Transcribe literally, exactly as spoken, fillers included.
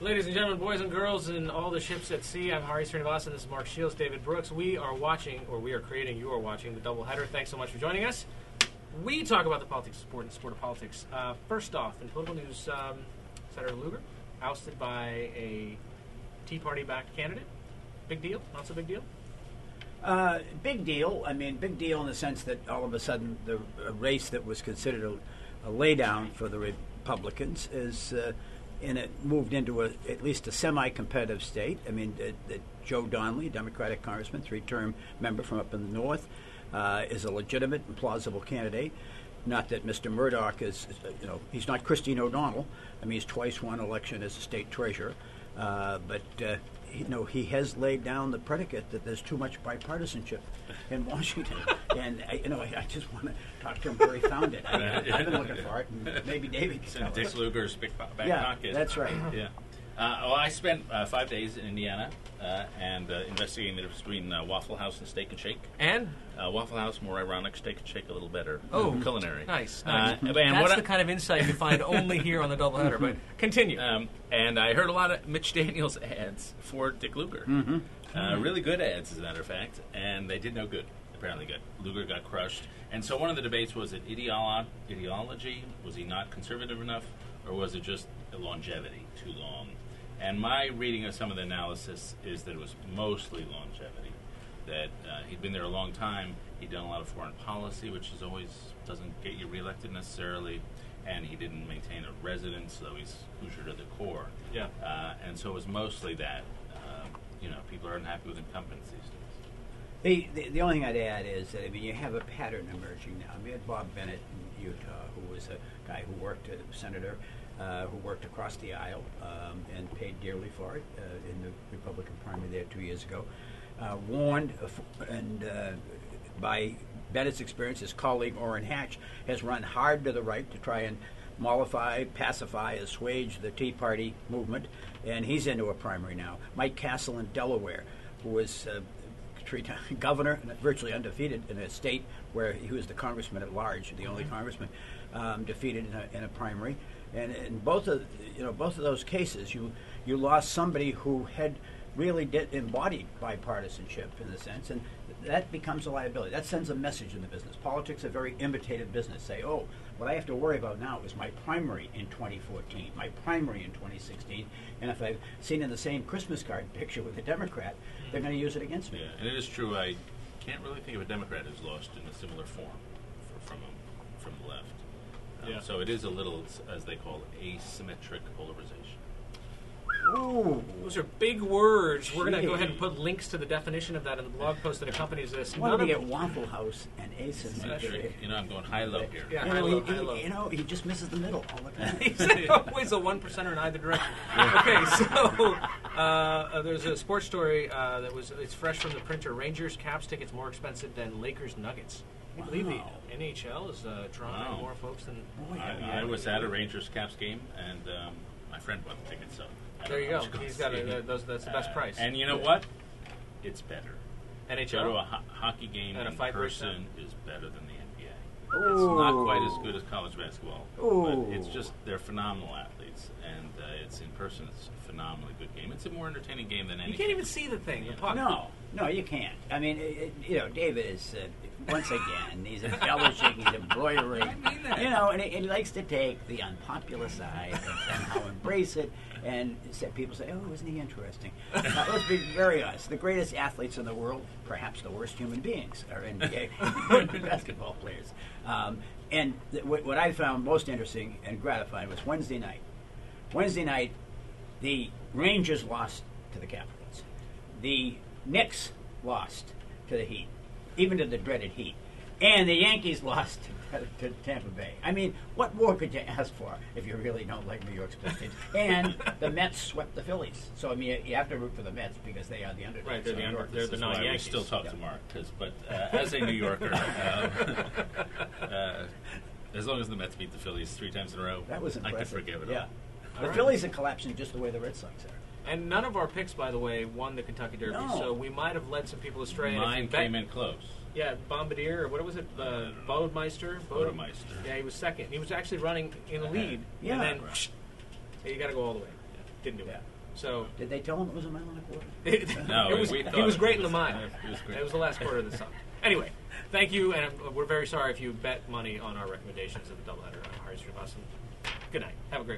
Ladies and gentlemen, boys and girls, and all the ships at sea, I'm Hari Srinivasan. This is Mark Shields, David Brooks. We are watching, or we are creating, you are watching, the doubleheader. Thanks so much for joining us. We talk about the politics of sport and sport of politics. Uh, first off, in political news, um, Senator Lugar ousted by a Tea Party-backed candidate. Big deal? Not so big deal? Uh, big deal. I mean, big deal in the sense that all of a sudden the a race that was considered a, a laydown for the Republicans is uh, in it moved into a, at least a semi-competitive state. I mean, uh, uh, Joe Donnelly, Democratic congressman, three-term member from up in the north, uh, is a legitimate and plausible candidate. Not that Mister Murdoch is, uh, you know, he's not Christine O'Donnell. I mean, he's twice won election as a state treasurer, uh, but. Uh, You know, he has laid down the predicate that there's too much bipartisanship in Washington. And, I, you know, I, I just want to talk to him where he found it. I, I've been looking for it, and maybe David can tell Dick us. Lugar's big back Yeah, pocket. that's right. Yeah. Uh, well, I spent uh, five days in Indiana uh, and uh, investigating the difference between uh, Waffle House and Steak and Shake. And? Uh, Waffle House, more ironic. Steak and Shake, a little better. Oh, culinary. Nice. Uh, nice. and That's what the I, kind of insight you find only here on the doubleheader. But continue. Um, and I heard a lot of Mitch Daniels ads for Dick Lugar. Mm-hmm. Uh, really good ads, as a matter of fact, and they did no good. Apparently, good. Lugar got crushed. And so one of the debates was it ideolo- ideology? Was he not conservative enough? Or was it just longevity, too long? And my reading of some of the analysis is that it was mostly longevity. That uh, he'd been there a long time. He'd done a lot of foreign policy, which is always doesn't get you reelected necessarily. And he didn't maintain a residence, though he's Hoosier to the core. Yeah. Uh, and so it was mostly that. Uh, you know, people are unhappy with incumbents these days. The, the the only thing I'd add is that, I mean, you have a pattern emerging now. I mean, Bob Bennett in Utah, who was a guy who worked, a senator, uh, who worked across the aisle um, and paid dearly for it uh, in the Republican primary there two years ago, uh, warned, uh, f- and uh, by Bennett's experience, his colleague Orrin Hatch has run hard to the right to try and mollify, pacify, assuage the Tea Party movement, and he's into a primary now. Mike Castle in Delaware, who was uh, three-time governor, virtually undefeated in a state where he was the congressman at large, the only congressman, um, defeated in a, in a primary. And in both of you know both of those cases, you you lost somebody who had really did embodied bipartisanship in a sense, and that becomes a liability. That sends a message in the business. Politics is a very imitative business. Say, oh, what I have to worry about now is my primary in twenty fourteen, my primary in twenty sixteen, and if I've seen in the same Christmas card picture with a Democrat, they're going to use it against me. Yeah, and it is true. I can't really think of a Democrat who's lost in a similar form for, from a, from the left. Um, Yeah. So it is a little, as they call it, asymmetric polarization. Ooh. Those are big words. We're going to go Gee. ahead and put links to the definition of that in the blog post that accompanies this. Why None don't we of- get Waffle House and asymmetric? Symmetric. You know, I'm going high-low here. Yeah, You high know, low, he, high low. he, you know, he just misses the middle all the time. He's always a one percenter in either direction. Okay, so uh, uh, there's a sports story uh, that was it's fresh from the printer. Rangers Caps tickets more expensive than Lakers Nuggets. Can you believe the Wow. N H L is uh, drawing Wow. more folks than. Boy, I, I was at a Rangers Caps game, and um, my friend bought the tickets, so I There don't you know go. who's gonna He's got see a, it. those, that's the best Uh, price. And you know what? It's better. N H Go to a L. ho- hockey game And a in fight breaks person is better than the N B A. Ooh. It's not quite as good as college basketball, Ooh. but it's just they're phenomenal athletes, and uh, it's in person. It's a phenomenally good game. It's a more entertaining game than any. You can't even see the thing. The puck. No, no, you can't. I mean, it, it, you know, David is uh, once again he's embellishing, he's embroidering. I mean that. You know, and he, and he likes to take the unpopular side and somehow embrace it. And say, people say, "Oh, isn't he interesting?" Uh, let's be very honest. The greatest athletes in the world, perhaps the worst human beings, are N B A basketball players. Um, and th- what, what I found most interesting and gratifying was Wednesday night. Wednesday night, the Rangers lost to the Capitals. The Knicks lost to the Heat, even to the dreaded Heat. And the Yankees lost to, to Tampa Bay. I mean, what more could you ask for if you really don't like New York sports teams? And the Mets swept the Phillies. So, I mean, you, you have to root for the Mets because they are the underdogs. Right, they're the So, under- York- they're This the is why we non-Yankees. still talk Yeah. to Mark, 'cause- but uh, as a New Yorker, uh, uh, as long as the Mets beat the Phillies three times in a row, That was I impressive. could forgive it Yeah. all. The right. Phillies are collapsing just the way the Red Sox are. And none of our picks, by the way, won the Kentucky Derby, No. so we might have led some people astray. And if Mine you bet- came in close. Yeah, Bombardier, or what was it? Uh, Bodemeister? Bodemeister. Yeah, he was second. He was actually running in the lead. Yeah. And then, Right. yeah, you got to go all the way. didn't do Yeah. it. So Did they tell him it was a mile and a quarter? it, No, it was, we he thought was it great in the was- mile. it was great. It was the last quarter of the song. Anyway, thank you, and uh, we're very sorry if you bet money on our recommendations of the doubleheader. I'm Hari Srinivasan. Good night. Have a great